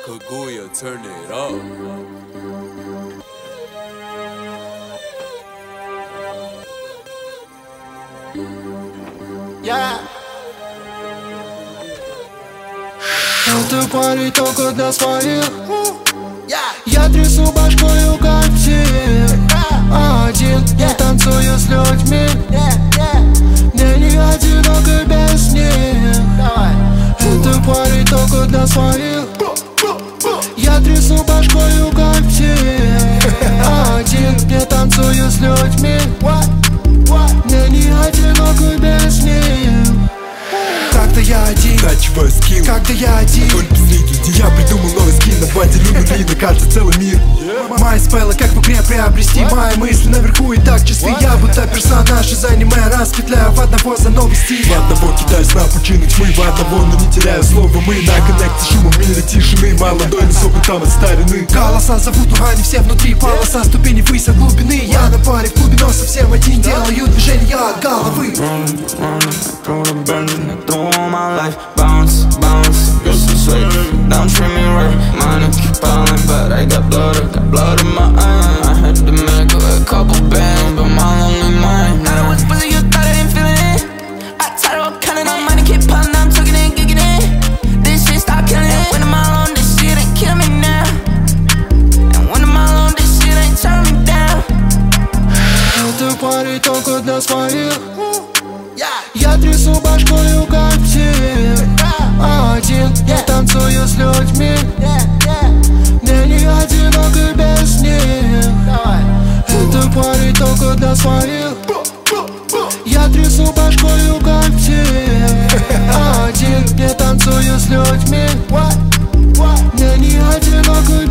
Kaguya, turn it up. Yeah. Это парень только для своих. Я трясу башкою как птиц. Один, я танцую с людьми. Мне не одиноко без них. Это парень только для своих. Я трясу башкою как птиц. Один, я танцую с людьми. Мне не одиноко без них. Когда я один, ночевой скилл. когда я один, только без людей. Я придумал новый скин, на базе нули, на карте целый мир. мои спеллы как в игре приобрести. Мои мысли наверху и так чисты. Я будто персонаж из аниме, распетляю в одного за новый стиль. В одного кидаюсь на пучину тьмы, в одного, но не теряю слова. Мы на коннекте шумом мира тишины. Молодой, но собой там от старины. Голоса зовут, но они все внутри. Полоса ступени выше глубины. Я на паре в клубе, но совсем один. Делаю движения от головы. All my life, bounce, bounce, get some sweat. Don't treat me right, money keep piling, but I got blood in my eye. I had to make a couple bands, but my lonely mind. Thought I was pussy, you thought I didn't feel it. I tired of counting on money, keep piling, I'm tugging in, gigging in. This shit stop killing it. When I'm alone, this shit ain't killing me now. And when I'm alone, this shit ain't turning me down. Это парень только для своих. Я трясу башкою как птиц. Один, я танцую с людьми. Мне не одиноко без них. Это парень только для своих. Я трясу башкою как птиц. Один, я танцую с людьми. Мне не одиноко